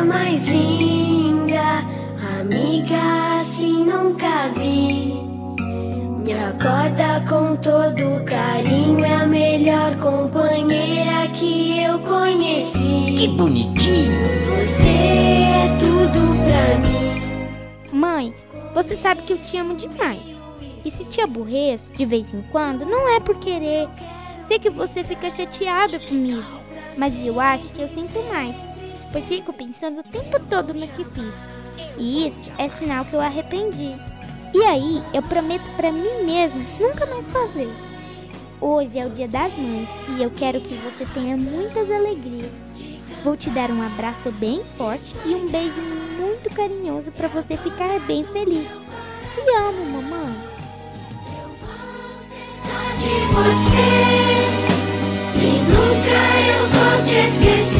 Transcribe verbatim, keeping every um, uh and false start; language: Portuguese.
mais linda, amiga assim nunca vi. Me acorda com todo carinho, é a melhor companheira que eu conheci. Que bonitinho! Você é tudo pra mim. Mãe, você sabe que eu te amo demais. E se te aborreço de vez em quando, não é por querer. Sei que você fica chateada comigo, mas eu acho que eu sinto mais, pois fico pensando o tempo todo no que fiz. E isso é sinal que eu arrependi. E aí, eu prometo pra mim mesmo nunca mais fazer. Hoje é o Dia das Mães e eu quero que você tenha muitas alegrias. Vou te dar um abraço bem forte e um beijo muito carinhoso pra você ficar bem feliz. Te amo, mamãe. Só de você, e nunca eu vou te esquecer.